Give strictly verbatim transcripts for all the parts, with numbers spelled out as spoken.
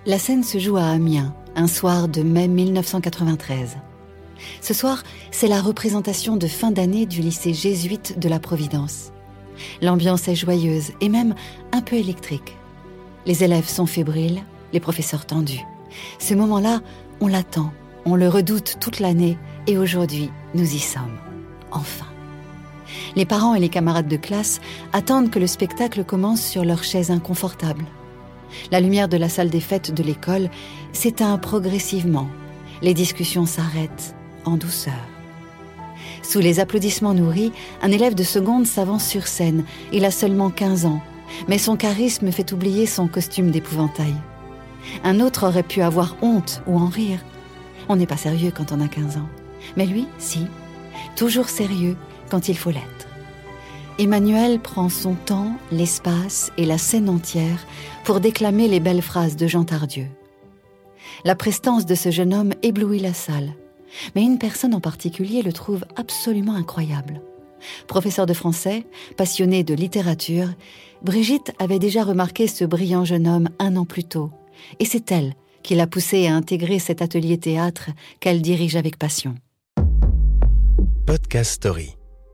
La scène se joue à Amiens, un soir de mai mille neuf cent quatre-vingt-treize. Ce soir, c'est la représentation de fin d'année du lycée jésuite de la Providence. L'ambiance est joyeuse et même un peu électrique. Les élèves sont fébriles, les professeurs tendus. Ce moment-là, on l'attend, on le redoute toute l'année et aujourd'hui, nous y sommes. Enfin. Les parents et les camarades de classe attendent que le spectacle commence sur leurs chaises inconfortables. La lumière de la salle des fêtes de l'école s'éteint progressivement. Les discussions s'arrêtent en douceur. Sous les applaudissements nourris, un élève de seconde s'avance sur scène. Il a seulement quinze ans, mais son charisme fait oublier son costume d'épouvantail. Un autre aurait pu avoir honte ou en rire. On n'est pas sérieux quand on a quinze ans. Mais lui, si. Toujours sérieux quand il faut l'être. Emmanuel prend son temps, l'espace et la scène entière pour déclamer les belles phrases de Jean Tardieu. La prestance de ce jeune homme éblouit la salle, mais une personne en particulier le trouve absolument incroyable. Professeur de français, passionnée de littérature, Brigitte avait déjà remarqué ce brillant jeune homme un an plus tôt, et c'est elle qui l'a poussé à intégrer cet atelier théâtre qu'elle dirige avec passion. Podcast Story.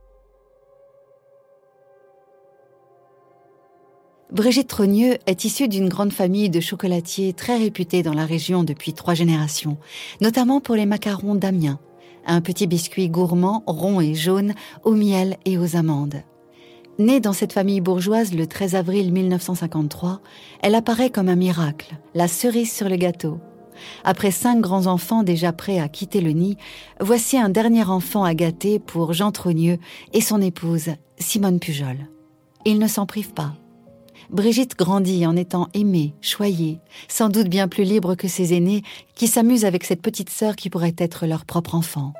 Brigitte Trogneux est issue d'une grande famille de chocolatiers très réputés dans la région depuis trois générations, notamment pour les macarons d'Amiens, un petit biscuit gourmand, rond et jaune, au miel et aux amandes. Née dans cette famille bourgeoise le treize avril mille neuf cent cinquante-trois, elle apparaît comme un miracle, la cerise sur le gâteau. Après cinq grands-enfants déjà prêts à quitter le nid, voici un dernier enfant à gâter pour Jean Trogneux et son épouse, Simone Pujol. Ils ne s'en privent pas. Brigitte grandit en étant aimée, choyée, sans doute bien plus libre que ses aînés, qui s'amusent avec cette petite sœur qui pourrait être leur propre enfant.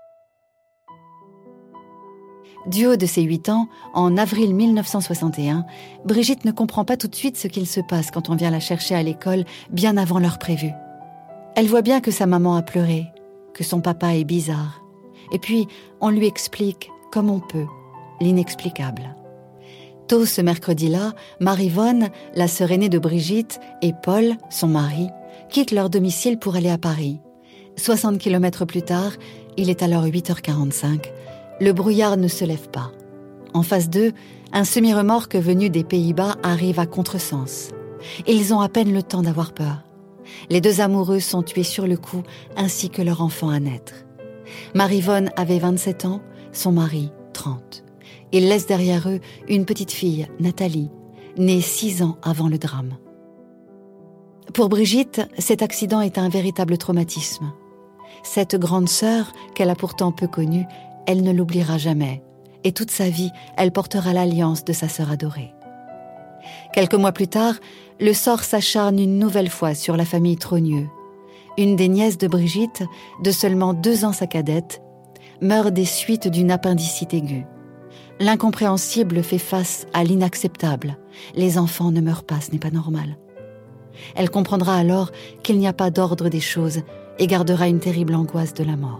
Du haut de ses huit ans, en avril mille neuf cent soixante et un, Brigitte ne comprend pas tout de suite ce qu'il se passe quand on vient la chercher à l'école bien avant l'heure prévue. Elle voit bien que sa maman a pleuré, que son papa est bizarre. Et puis, on lui explique, comme on peut, l'inexplicable. Tôt ce mercredi-là, Marie-Vonne, la sœur aînée de Brigitte, et Paul, son mari, quittent leur domicile pour aller à Paris. soixante kilomètres plus tard, il est alors huit heures quarante-cinq, le brouillard ne se lève pas. En face d'eux, un semi-remorque venu des Pays-Bas arrive à contresens. Ils ont à peine le temps d'avoir peur. Les deux amoureux sont tués sur le coup, ainsi que leur enfant à naître. Marie-Vonne avait vingt-sept ans, son mari trente. Ils laissent derrière eux une petite fille, Nathalie, née six ans avant le drame. Pour Brigitte, cet accident est un véritable traumatisme. Cette grande sœur, qu'elle a pourtant peu connue, elle ne l'oubliera jamais. Et toute sa vie, elle portera l'alliance de sa sœur adorée. Quelques mois plus tard, le sort s'acharne une nouvelle fois sur la famille Trogneux. Une des nièces de Brigitte, de seulement deux ans sa cadette, meurt des suites d'une appendicite aiguë. L'incompréhensible fait face à l'inacceptable. Les enfants ne meurent pas, ce n'est pas normal. Elle comprendra alors qu'il n'y a pas d'ordre des choses et gardera une terrible angoisse de la mort.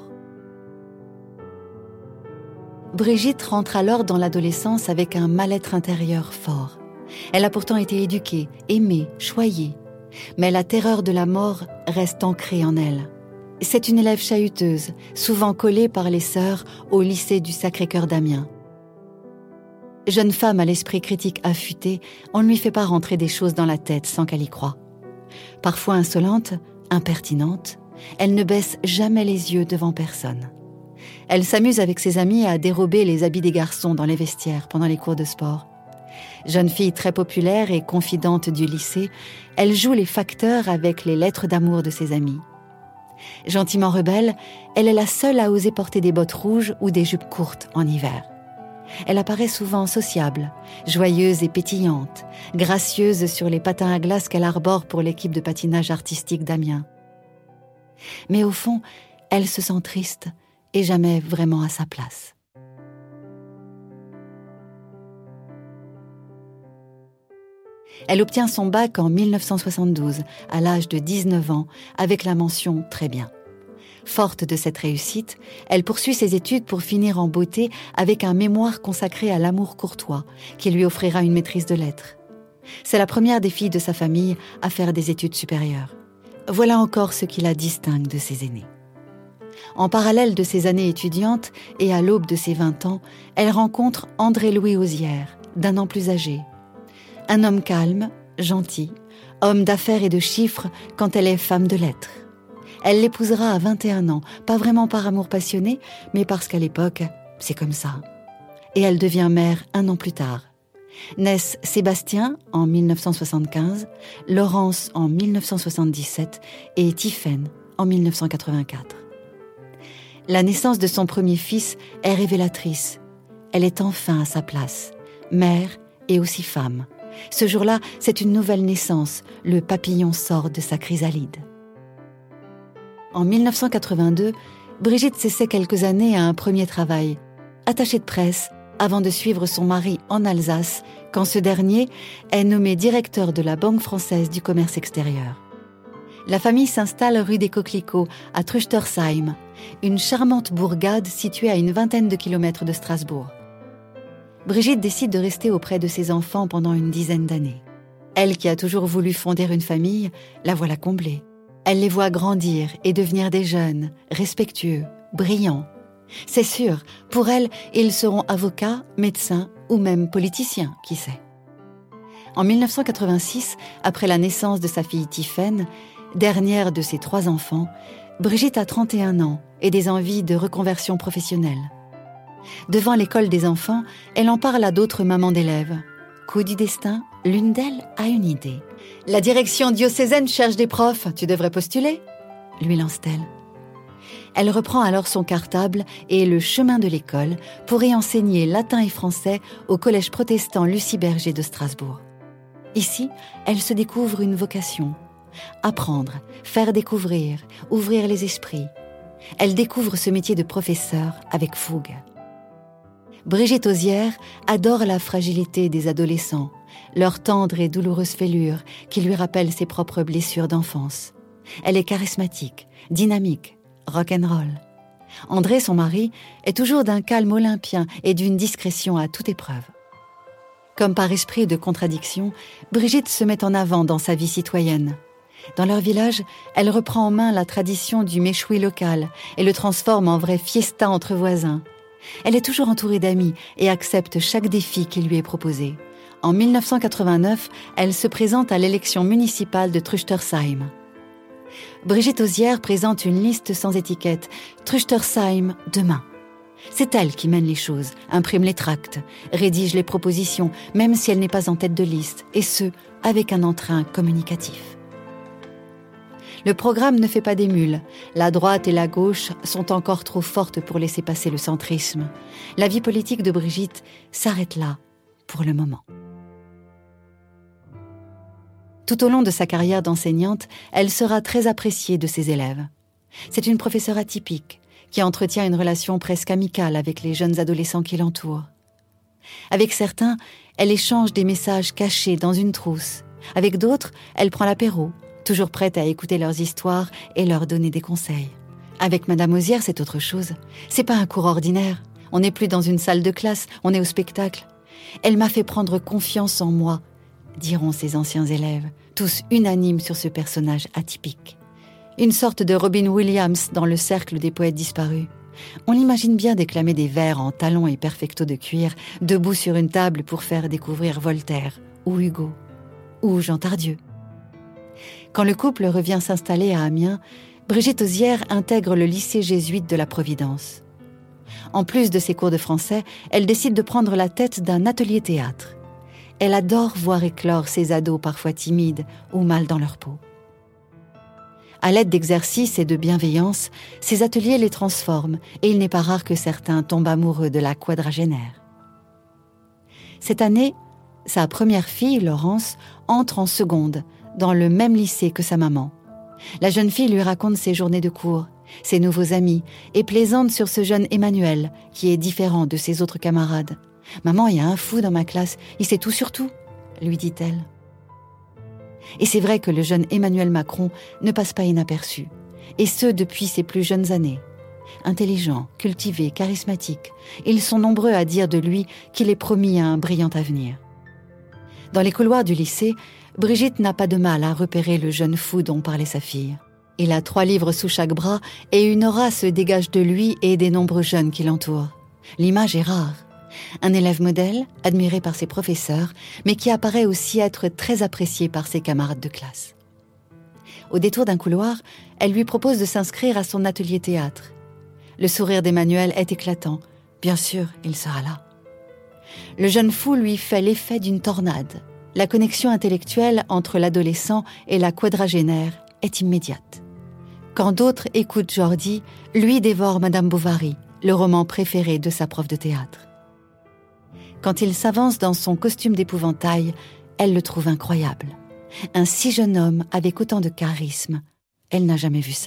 Brigitte rentre alors dans l'adolescence avec un mal-être intérieur fort. Elle a pourtant été éduquée, aimée, choyée. Mais la terreur de la mort reste ancrée en elle. C'est une élève chahuteuse, souvent collée par les sœurs au lycée du Sacré-Cœur d'Amiens. Jeune femme à l'esprit critique affûté, on ne lui fait pas rentrer des choses dans la tête sans qu'elle y croie. Parfois insolente, impertinente, elle ne baisse jamais les yeux devant personne. Elle s'amuse avec ses amis à dérober les habits des garçons dans les vestiaires pendant les cours de sport. Jeune fille très populaire et confidente du lycée, elle joue les facteurs avec les lettres d'amour de ses amis. Gentiment rebelle, elle est la seule à oser porter des bottes rouges ou des jupes courtes en hiver. Elle apparaît souvent sociable, joyeuse et pétillante, gracieuse sur les patins à glace qu'elle arbore pour l'équipe de patinage artistique d'Amiens. Mais au fond, elle se sent triste et jamais vraiment à sa place. Elle obtient son bac en mille neuf cent soixante-douze, à l'âge de dix-neuf ans, avec la mention « très bien ». Forte de cette réussite, elle poursuit ses études pour finir en beauté avec un mémoire consacré à l'amour courtois, qui lui offrira une maîtrise de lettres. C'est la première des filles de sa famille à faire des études supérieures. voilà encore ce qui la distingue de ses aînés. En parallèle de ses années étudiantes et à l'aube de ses vingt ans, elle rencontre André-Louis Auzière, d'un an plus âgé. Un homme calme, gentil, homme d'affaires et de chiffres quand elle est femme de lettres. Elle l'épousera à vingt et un ans, pas vraiment par amour passionné, mais parce qu'à l'époque, c'est comme ça. Et elle devient mère un an plus tard. Naissent Sébastien en mille neuf cent soixante-quinze, Laurence en mille neuf cent soixante-dix-sept et Tiphaine en mille neuf cent quatre-vingt-quatre. La naissance de son premier fils est révélatrice. Elle est enfin à sa place, mère et aussi femme. Ce jour-là, c'est une nouvelle naissance. Le papillon sort de sa chrysalide. En mille neuf cent quatre-vingt-deux, Brigitte s'essaie quelques années à un premier travail, attachée de presse, avant de suivre son mari en Alsace, quand ce dernier est nommé directeur de la Banque française du commerce extérieur. La famille s'installe rue des Coquelicots, à Trüchtersheim, une charmante bourgade située à une vingtaine de kilomètres de Strasbourg. Brigitte décide de rester auprès de ses enfants pendant une dizaine d'années. Elle qui a toujours voulu fonder une famille, la voilà comblée. Elle les voit grandir et devenir des jeunes, respectueux, brillants. C'est sûr, pour elle, ils seront avocats, médecins ou même politiciens, qui sait. En mille neuf cent quatre-vingt-six, après la naissance de sa fille Tiphaine, dernière de ses trois enfants, Brigitte a trente et un ans et des envies de reconversion professionnelle. Devant l'école des enfants, elle en parle à d'autres mamans d'élèves. Coup du destin, l'une d'elles a une idée. « La direction diocésaine cherche des profs, tu devrais postuler ?» lui lance-t-elle. Elle reprend alors son cartable et le chemin de l'école pour y enseigner latin et français au collège protestant Lucie Berger de Strasbourg. Ici, elle se découvre une vocation. Apprendre, faire découvrir, ouvrir les esprits. Elle découvre ce métier de professeur avec fougue. Brigitte Auzière adore la fragilité des adolescents, leur tendre et douloureuse fêlure qui lui rappelle ses propres blessures d'enfance. Elle est charismatique, dynamique, rock'n'roll. André, son mari, est toujours d'un calme olympien et d'une discrétion à toute épreuve. Comme par esprit de contradiction, Brigitte se met en avant dans sa vie citoyenne. Dans leur village, elle reprend en main la tradition du méchoui local et le transforme en vraie fiesta entre voisins. Elle est toujours entourée d'amis et accepte chaque défi qui lui est proposé. En mille neuf cent quatre-vingt-neuf, elle se présente à l'élection municipale de Trüchtersheim. Brigitte Auzière présente une liste sans étiquette, Trüchtersheim demain. C'est elle qui mène les choses, imprime les tracts, rédige les propositions, même si elle n'est pas en tête de liste, et ce, avec un entrain communicatif. Le programme ne fait pas des mules. La droite et la gauche sont encore trop fortes pour laisser passer le centrisme. La vie politique de Brigitte s'arrête là, pour le moment. Tout au long de sa carrière d'enseignante, elle sera très appréciée de ses élèves. C'est une professeure atypique, qui entretient une relation presque amicale avec les jeunes adolescents qui l'entourent. Avec certains, elle échange des messages cachés dans une trousse. Avec d'autres, elle prend l'apéro, toujours prête à écouter leurs histoires et leur donner des conseils. Avec Madame Auzière, c'est autre chose. C'est pas un cours ordinaire. On n'est plus dans une salle de classe, on est au spectacle. Elle m'a fait prendre confiance en moi, diront ses anciens élèves, tous unanimes sur ce personnage atypique. Une sorte de Robin Williams dans le cercle des poètes disparus. On l'imagine bien déclamer des vers en talons et perfecto de cuir, debout sur une table pour faire découvrir Voltaire, ou Hugo, ou Jean Tardieu. Quand le couple revient s'installer à Amiens, Brigitte Auzière intègre le lycée jésuite de la Providence. En plus de ses cours de français, elle décide de prendre la tête d'un atelier théâtre. Elle adore voir éclore ces ados parfois timides ou mal dans leur peau. À l'aide d'exercices et de bienveillance, ces ateliers les transforment et il n'est pas rare que certains tombent amoureux de la quadragénaire. Cette année, sa première fille, Laurence, entre en seconde, dans le même lycée que sa maman. La jeune fille lui raconte ses journées de cours, ses nouveaux amis, et plaisante sur ce jeune Emmanuel, qui est différent de ses autres camarades. « Maman, il y a un fou dans ma classe, il sait tout sur tout », lui dit-elle. Et c'est vrai que le jeune Emmanuel Macron ne passe pas inaperçu, et ce depuis ses plus jeunes années. Intelligent, cultivé, charismatique, ils sont nombreux à dire de lui qu'il est promis à un brillant avenir. Dans les couloirs du lycée, Brigitte n'a pas de mal à repérer le jeune fou dont parlait sa fille. Il a trois livres sous chaque bras et une aura se dégage de lui et des nombreux jeunes qui l'entourent. L'image est rare. Un élève modèle, admiré par ses professeurs, mais qui apparaît aussi être très apprécié par ses camarades de classe. Au détour d'un couloir, elle lui propose de s'inscrire à son atelier théâtre. Le sourire d'Emmanuel est éclatant. Bien sûr, il sera là. Le jeune fou lui fait l'effet d'une tornade. La connexion intellectuelle entre l'adolescent et la quadragénaire est immédiate. Quand d'autres écoutent Jordi, lui dévore Madame Bovary, le roman préféré de sa prof de théâtre. Quand il s'avance dans son costume d'épouvantail, elle le trouve incroyable. Un si jeune homme avec autant de charisme, elle n'a jamais vu ça.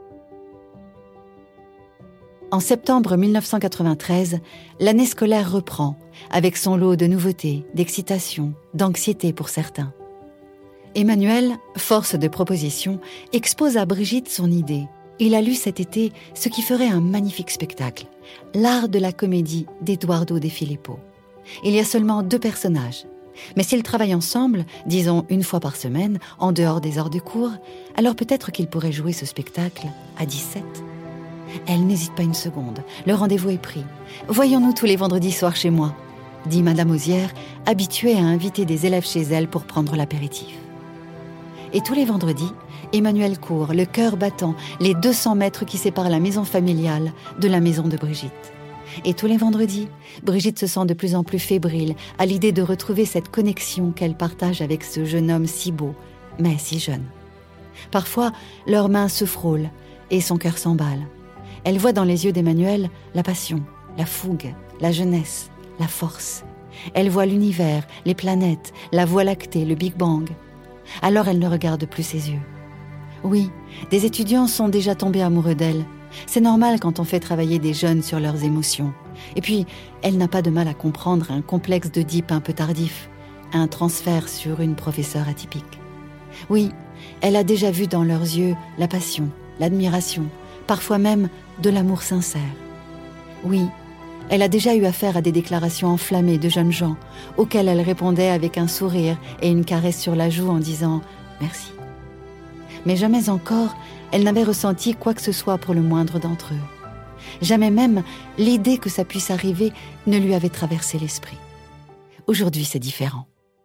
En septembre mille neuf cent quatre-vingt-treize, l'année scolaire reprend, avec son lot de nouveautés, d'excitation, d'anxiété pour certains. Emmanuel, force de proposition, expose à Brigitte son idée. Il a lu cet été ce qui ferait un magnifique spectacle, l'art de la comédie d'Edoardo De Filippo. Il y a seulement deux personnages. Mais s'ils travaillent ensemble, disons une fois par semaine, en dehors des heures de cours, alors peut-être qu'ils pourraient jouer ce spectacle à dix-sept. Elle n'hésite pas une seconde. Le rendez-vous est pris. « Voyons-nous tous les vendredis soirs chez moi », dit Madame Osière, habituée à inviter des élèves chez elle pour prendre l'apéritif. Et tous les vendredis, Emmanuel court, le cœur battant, les deux cents mètres qui séparent la maison familiale de la maison de Brigitte. Et tous les vendredis, Brigitte se sent de plus en plus fébrile à l'idée de retrouver cette connexion qu'elle partage avec ce jeune homme si beau, mais si jeune. Parfois, leurs mains se frôlent et son cœur s'emballe. Elle voit dans les yeux d'Emmanuel la passion, la fougue, la jeunesse, la force. Elle voit l'univers, les planètes, la Voie lactée, le Big Bang. Alors elle ne regarde plus ses yeux. Oui, des étudiants sont déjà tombés amoureux d'elle. C'est normal quand on fait travailler des jeunes sur leurs émotions. Et puis, elle n'a pas de mal à comprendre un complexe d'Oedipe un peu tardif, un transfert sur une professeure atypique. Oui, elle a déjà vu dans leurs yeux la passion, l'admiration, parfois même de l'amour sincère. Oui, elle a déjà eu affaire à des déclarations enflammées de jeunes gens, auxquelles elle répondait avec un sourire et une caresse sur la joue en disant « merci ». Mais jamais encore, elle n'avait ressenti quoi que ce soit pour le moindre d'entre eux. Jamais même l'idée que ça puisse arriver ne lui avait traversé l'esprit. Aujourd'hui, c'est différent.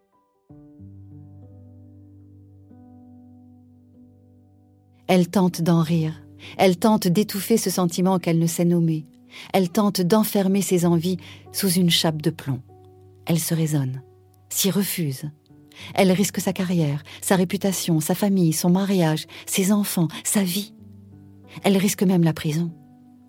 Elle tente d'en rire. Elle tente d'étouffer ce sentiment qu'elle ne sait nommer. Elle tente d'enfermer ses envies sous une chape de plomb. Elle se raisonne, s'y refuse. Elle risque sa carrière, sa réputation, sa famille, son mariage, ses enfants, sa vie. Elle risque même la prison. Pourquoi ?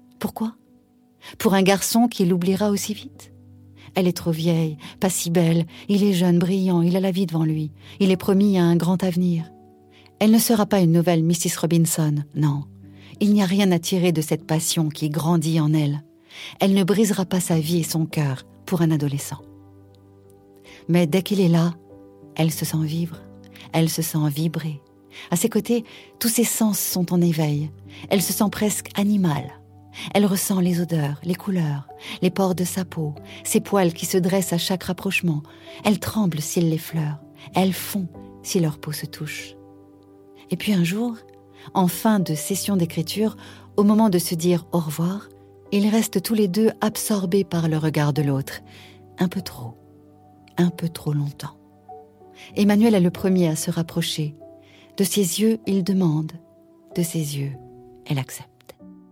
Pour un garçon qui l'oubliera aussi vite ? Elle est trop vieille, pas si belle, il est jeune, brillant, il a la vie devant lui. Il est promis à un grand avenir. Elle ne sera pas une nouvelle missus Robinson, non. Il n'y a rien à tirer de cette passion qui grandit en elle. Elle ne brisera pas sa vie et son cœur pour un adolescent. Mais dès qu'il est là, elle se sent vivre, elle se sent vibrer. À ses côtés, tous ses sens sont en éveil. Elle se sent presque animale. Elle ressent les odeurs, les couleurs, les pores de sa peau, ses poils qui se dressent à chaque rapprochement. Elle tremble s'il les fleure. Elle fond si leur peau se touche. Et puis un jour, en fin de session d'écriture, au moment de se dire au revoir, ils restent tous les deux absorbés par le regard de l'autre. Un peu trop, un peu trop longtemps. Emmanuel est le premier à se rapprocher. De ses yeux, il demande. De ses yeux, elle accepte.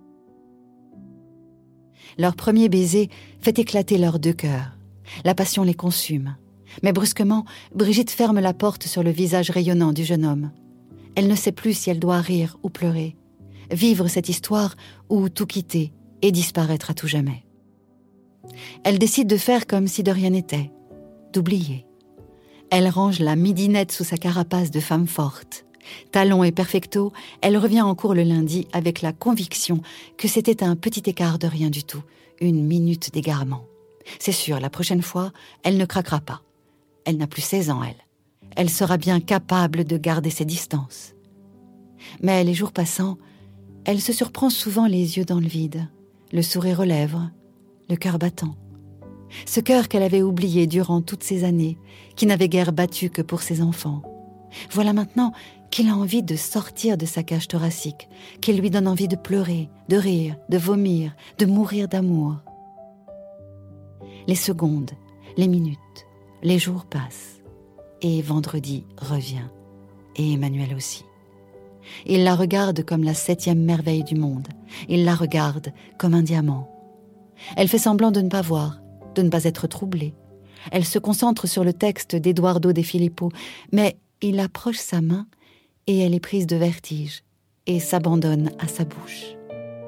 Leur premier baiser fait éclater leurs deux cœurs. La passion les consume. Mais brusquement, Brigitte ferme la porte sur le visage rayonnant du jeune homme. Elle ne sait plus si elle doit rire ou pleurer, vivre cette histoire ou tout quitter et disparaître à tout jamais. Elle décide de faire comme si de rien n'était, d'oublier. Elle range la midinette sous sa carapace de femme forte. Talons et perfecto, elle revient en cours le lundi avec la conviction que c'était un petit écart de rien du tout, une minute d'égarement. C'est sûr, la prochaine fois, elle ne craquera pas. Elle n'a plus seize ans, elle. Elle sera bien capable de garder ses distances. Mais les jours passant, elle se surprend souvent les yeux dans le vide, le sourire aux lèvres, le cœur battant. Ce cœur qu'elle avait oublié durant toutes ces années, qui n'avait guère battu que pour ses enfants. Voilà maintenant qu'il a envie de sortir de sa cage thoracique, qu'il lui donne envie de pleurer, de rire, de vomir, de mourir d'amour. Les secondes, les minutes, les jours passent, et vendredi revient, et Emmanuel aussi. Il la regarde comme la septième merveille du monde, il la regarde comme un diamant. Elle fait semblant de ne pas voir, de ne pas être troublée. Elle se concentre sur le texte d'Eduardo De Filippo, mais il approche sa main et elle est prise de vertige et s'abandonne à sa bouche.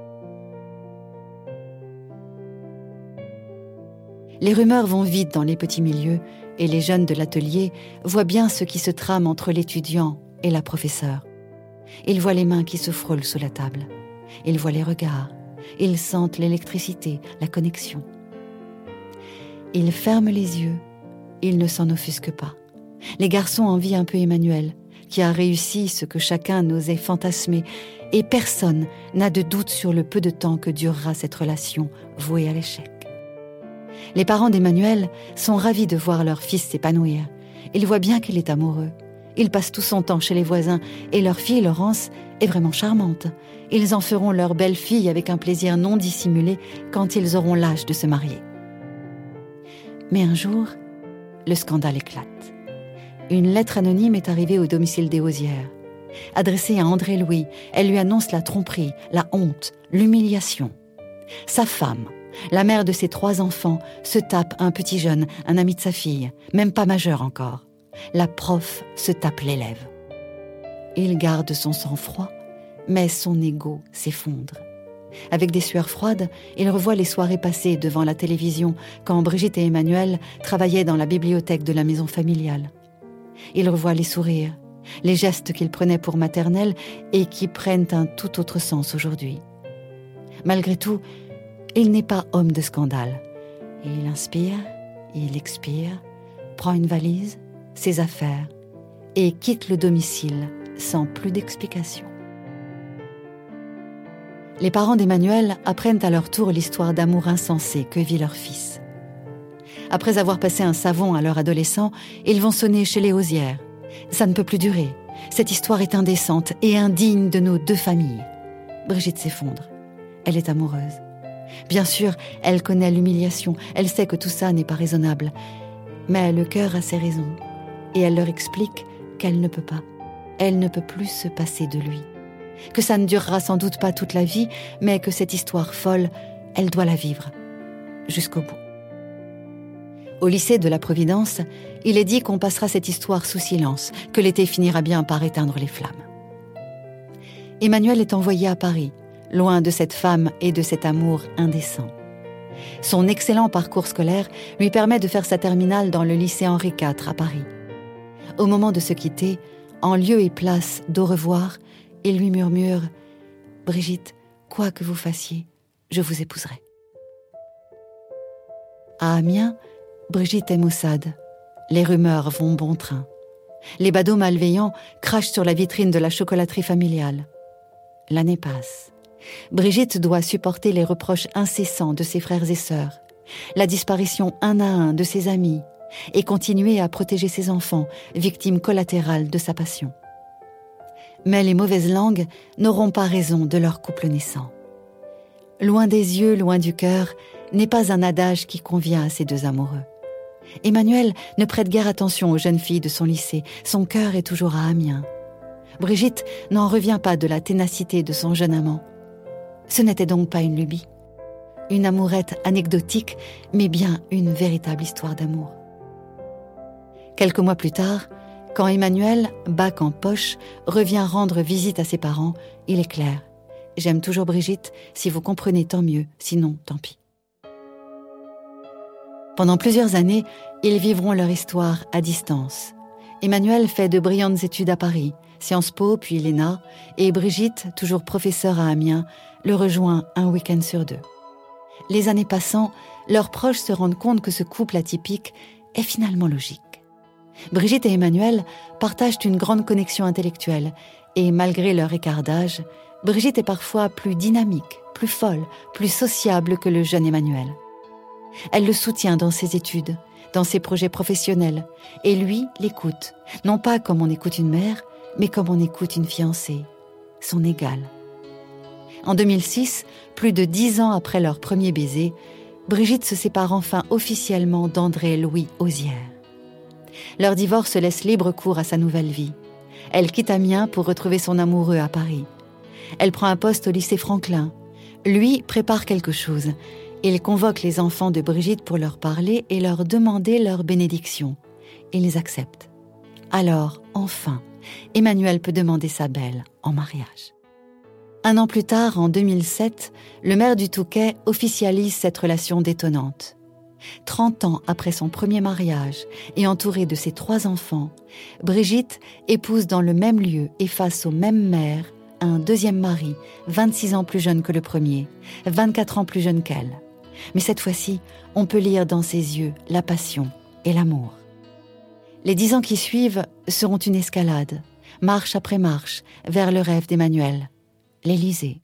Les rumeurs vont vite dans les petits milieux et les jeunes de l'atelier voient bien ce qui se trame entre l'étudiant et la professeure. Ils voient les mains qui se frôlent sous la table. Ils voient les regards. Ils sentent l'électricité, la connexion. Ils ferment les yeux. Ils ne s'en offusquent pas. Les garçons envient un peu Emmanuel, qui a réussi ce que chacun n'osait fantasmer, et personne n'a de doute sur le peu de temps que durera cette relation vouée à l'échec. Les parents d'Emmanuel sont ravis de voir leur fils s'épanouir. Ils voient bien qu'il est amoureux. Il passe tout son temps chez les voisins et leur fille, Laurence, est vraiment charmante. Ils en feront leur belle-fille avec un plaisir non dissimulé quand ils auront l'âge de se marier. Mais un jour, le scandale éclate. Une lettre anonyme est arrivée au domicile des Osières. Adressée à André Louis, elle lui annonce la tromperie, la honte, l'humiliation. Sa femme, la mère de ses trois enfants, se tape un petit jeune, un ami de sa fille, même pas majeur encore. La prof se tape l'élève. Il garde son sang-froid, mais son ego s'effondre. Avec des sueurs froides, il revoit les soirées passées devant la télévision quand Brigitte et Emmanuel travaillaient dans la bibliothèque de la maison familiale. Il revoit les sourires, les gestes qu'il prenait pour maternels et qui prennent un tout autre sens aujourd'hui. Malgré tout, il n'est pas homme de scandale. Il inspire, il expire, prend une valise, ses affaires et quitte le domicile sans plus d'explication. Les parents d'Emmanuel apprennent à leur tour l'histoire d'amour insensé que vit leur fils. Après avoir passé un savon à leur adolescent, ils vont sonner chez les Osières. Ça ne peut plus durer. Cette histoire est indécente et indigne de nos deux familles. Brigitte s'effondre. Elle est amoureuse. Bien sûr, elle connaît l'humiliation. Elle sait que tout ça n'est pas raisonnable. Mais le cœur a ses raisons. Et elle leur explique qu'elle ne peut pas. Elle ne peut plus se passer de lui. Que ça ne durera sans doute pas toute la vie, mais que cette histoire folle, elle doit la vivre. Jusqu'au bout. Au lycée de la Providence, il est dit qu'on passera cette histoire sous silence, que l'été finira bien par éteindre les flammes. Emmanuel est envoyé à Paris, loin de cette femme et de cet amour indécent. Son excellent parcours scolaire lui permet de faire sa terminale dans le lycée Henri quatre à Paris. Au moment de se quitter, en lieu et place d'au revoir, il lui murmure « Brigitte, quoi que vous fassiez, je vous épouserai. » À Amiens, Brigitte est maussade. Les rumeurs vont bon train. Les badauds malveillants crachent sur la vitrine de la chocolaterie familiale. L'année passe. Brigitte doit supporter les reproches incessants de ses frères et sœurs, la disparition un à un de ses amis, et continuer à protéger ses enfants, victimes collatérales de sa passion. Mais les mauvaises langues n'auront pas raison de leur couple naissant. Loin des yeux, loin du cœur, n'est pas un adage qui convient à ces deux amoureux. Emmanuel ne prête guère attention aux jeunes filles de son lycée, son cœur est toujours à Amiens. Brigitte n'en revient pas de la ténacité de son jeune amant. Ce n'était donc pas une lubie, une amourette anecdotique, mais bien une véritable histoire d'amour. Quelques mois plus tard, quand Emmanuel, bac en poche, revient rendre visite à ses parents, il est clair. J'aime toujours Brigitte, si vous comprenez tant mieux, sinon tant pis. Pendant plusieurs années, ils vivront leur histoire à distance. Emmanuel fait de brillantes études à Paris, Sciences Po puis l'E N A, et Brigitte, toujours professeure à Amiens, le rejoint un week-end sur deux. Les années passant, leurs proches se rendent compte que ce couple atypique est finalement logique. Brigitte et Emmanuel partagent une grande connexion intellectuelle et malgré leur écart d'âge, Brigitte est parfois plus dynamique, plus folle, plus sociable que le jeune Emmanuel. Elle le soutient dans ses études, dans ses projets professionnels, et lui l'écoute, non pas comme on écoute une mère, mais comme on écoute une fiancée, son égale. En deux mille six, plus de dix ans après leur premier baiser, Brigitte se sépare enfin officiellement d'André-Louis Hozière. Leur divorce laisse libre cours à sa nouvelle vie. Elle quitte Amiens pour retrouver son amoureux à Paris. Elle prend un poste au lycée Franklin. Lui prépare quelque chose. Il convoque les enfants de Brigitte pour leur parler et leur demander leur bénédiction. Ils acceptent. Alors, enfin, Emmanuel peut demander sa belle en mariage. Un an plus tard, en deux mille sept, le maire du Touquet officialise cette relation détonnante. Trente ans après son premier mariage et entourée de ses trois enfants, Brigitte épouse dans le même lieu et face au même maire un deuxième mari, vingt-six ans plus jeune que le premier, vingt-quatre ans plus jeune qu'elle. Mais cette fois-ci, on peut lire dans ses yeux la passion et l'amour. Les dix ans qui suivent seront une escalade, marche après marche, vers le rêve d'Emmanuel, l'Élysée.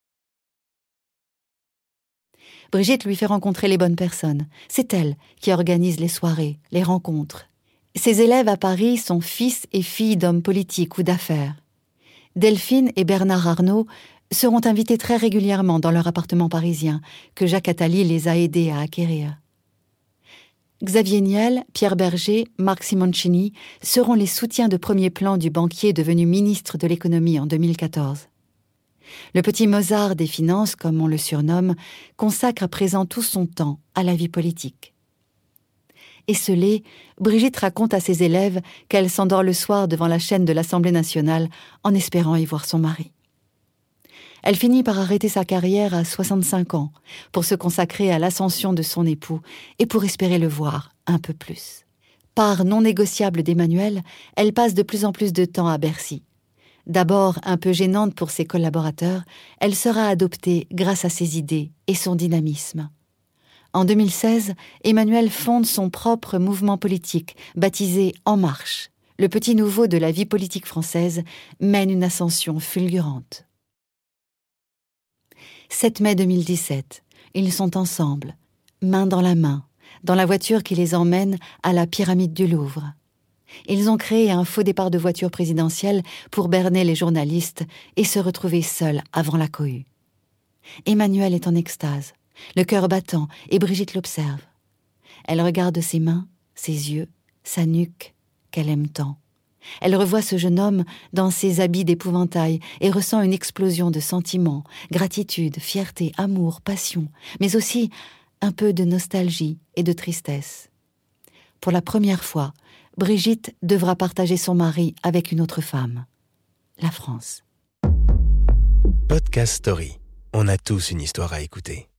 Brigitte lui fait rencontrer les bonnes personnes. C'est elle qui organise les soirées, les rencontres. Ses élèves à Paris sont fils et filles d'hommes politiques ou d'affaires. Delphine et Bernard Arnault seront invités très régulièrement dans leur appartement parisien, que Jacques Attali les a aidés à acquérir. Xavier Niel, Pierre Berger, Marc Simoncini seront les soutiens de premier plan du banquier devenu ministre de l'économie en deux mille quatorze. Le petit Mozart des finances, comme on le surnomme, consacre à présent tout son temps à la vie politique. Esselée, Brigitte raconte à ses élèves qu'elle s'endort le soir devant la chaîne de l'Assemblée nationale en espérant y voir son mari. Elle finit par arrêter sa carrière à soixante-cinq ans pour se consacrer à l'ascension de son époux et pour espérer le voir un peu plus. Part non négociable d'Emmanuel, elle passe de plus en plus de temps à Bercy. D'abord un peu gênante pour ses collaborateurs, elle sera adoptée grâce à ses idées et son dynamisme. En deux mille seize, Emmanuel fonde son propre mouvement politique, baptisé En Marche. Le petit nouveau de la vie politique française mène une ascension fulgurante. sept mai deux mille dix-sept, ils sont ensemble, main dans la main, dans la voiture qui les emmène à la pyramide du Louvre. Ils ont créé un faux départ de voiture présidentielle pour berner les journalistes et se retrouver seuls avant la cohue. Emmanuel est en extase, le cœur battant, et Brigitte l'observe. Elle regarde ses mains, ses yeux, sa nuque, qu'elle aime tant. Elle revoit ce jeune homme dans ses habits d'épouvantail et ressent une explosion de sentiments, gratitude, fierté, amour, passion, mais aussi un peu de nostalgie et de tristesse. Pour la première fois, Brigitte devra partager son mari avec une autre femme, la France. Podcast Story. On a tous une histoire à écouter.